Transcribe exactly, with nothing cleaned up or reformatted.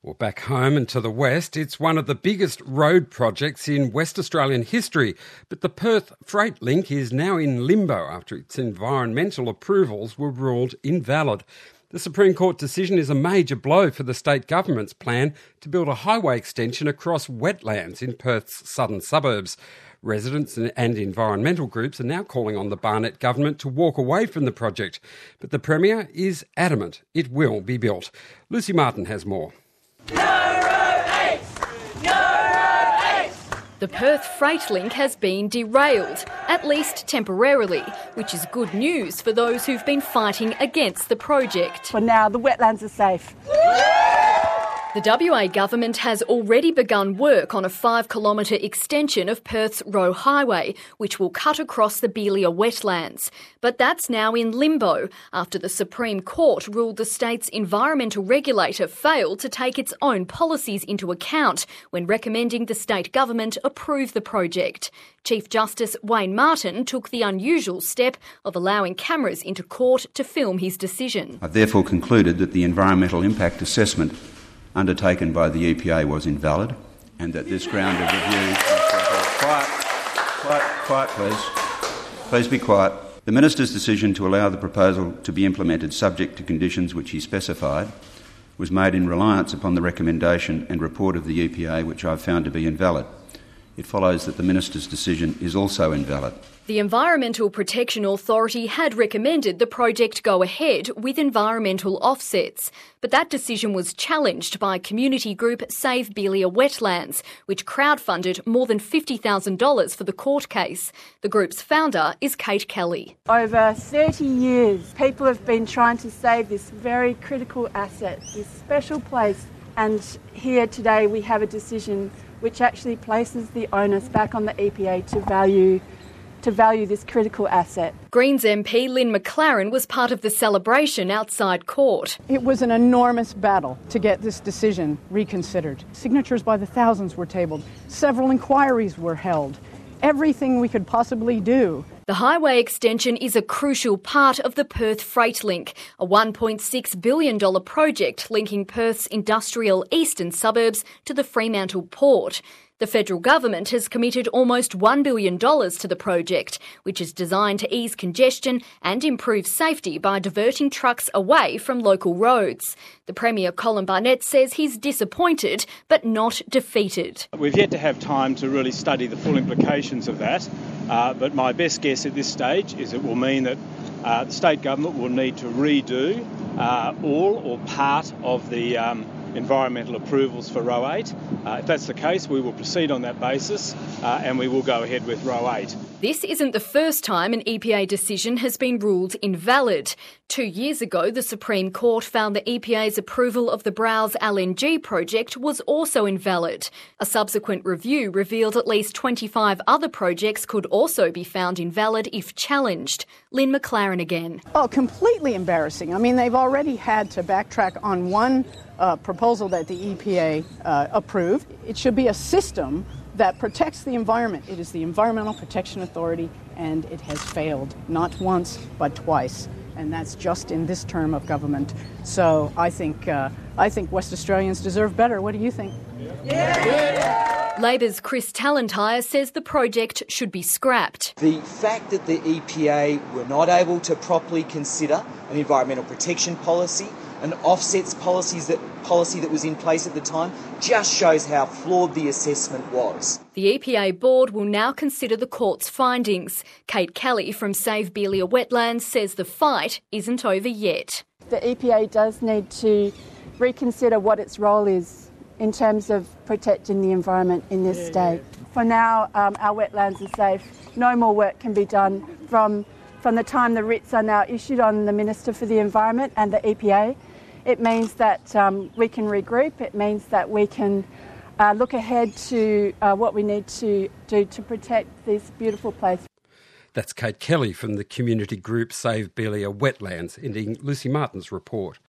Well, back home and to the west, it's one of the biggest road projects in West Australian history. But the Perth Freight Link is now in limbo after its environmental approvals were ruled invalid. The Supreme Court decision is a major blow for the state government's plan to build a highway extension across wetlands in Perth's southern suburbs. Residents and environmental groups are now calling on the Barnett government to walk away from the project. But the Premier is adamant it will be built. Lucy Martin has more. No Road eight! No Road eight! The Perth Freight Link has been derailed, at least temporarily, which is good news for those who've been fighting against the project. For now, the wetlands are safe. The W A government has already begun work on a five-kilometre extension of Perth's Roe Highway, which will cut across the Beeliar wetlands. But that's now in limbo after the Supreme Court ruled the state's environmental regulator failed to take its own policies into account when recommending the state government approve the project. Chief Justice Wayne Martin took the unusual step of allowing cameras into court to film his decision. I've therefore concluded that the environmental impact assessment undertaken by the E P A was invalid and that this ground of review... Quiet, quiet, quiet please. Please be quiet. The Minister's decision to allow the proposal to be implemented subject to conditions which he specified was made in reliance upon the recommendation and report of the E P A, which I've found to be invalid. It follows that the Minister's decision is also invalid. The Environmental Protection Authority had recommended the project go ahead with environmental offsets, but that decision was challenged by community group Save Beeliar Wetlands, which crowdfunded more than fifty thousand dollars for the court case. The group's founder is Kate Kelly. Over thirty years, people have been trying to save this very critical asset, this special place, and here today we have a decision which actually places the onus back on the E P A to value to value this critical asset. Greens M P Lynn McLaren was part of the celebration outside court. It was an enormous battle to get this decision reconsidered. Signatures by the thousands were tabled. Several inquiries were held. Everything we could possibly do. The highway extension is a crucial part of the Perth Freight Link, a one point six billion dollars project linking Perth's industrial eastern suburbs to the Fremantle port. The federal government has committed almost one billion dollars to the project, which is designed to ease congestion and improve safety by diverting trucks away from local roads. The Premier, Colin Barnett, says he's disappointed but not defeated. We've yet to have time to really study the full implications of that, uh, but my best guess at this stage is it will mean that uh, the state government will need to redo uh, all or part of the um, environmental approvals for Roe eight. Uh, if that's the case, we will proceed on that basis uh, and we will go ahead with Roe eight. This isn't the first time an E P A decision has been ruled invalid. Two years ago, the Supreme Court found the E P A's approval of the Browse L N G project was also invalid. A subsequent review revealed at least twenty-five other projects could also be found invalid if challenged. Lynn McLaren again. Oh, completely embarrassing. I mean, they've already had to backtrack on one uh, proposal that the E P A uh, approved. It should be a system that protects the environment. It is the Environmental Protection Authority, and it has failed, not once, but twice. And that's just in this term of government. So I think uh, I think West Australians deserve better. What do you think? Yeah. Yeah. Labor's Chris Talentire says the project should be scrapped. The fact that the E P A were not able to properly consider an environmental protection policy, an offsets policies that, policy that was in place at the time, just shows how flawed the assessment was. The E P A board will now consider the court's findings. Kate Kelly from Save Beeliar Wetlands says the fight isn't over yet. The E P A does need to reconsider what its role is in terms of protecting the environment in this state. For now, um, our wetlands are safe. No more work can be done from, from the time the writs are now issued on the Minister for the Environment and the E P A. It means that um, we can regroup. It means that we can uh, look ahead to uh, what we need to do to protect this beautiful place. That's Kate Kelly from the community group Save Beeliar Wetlands, ending Lucy Martin's report.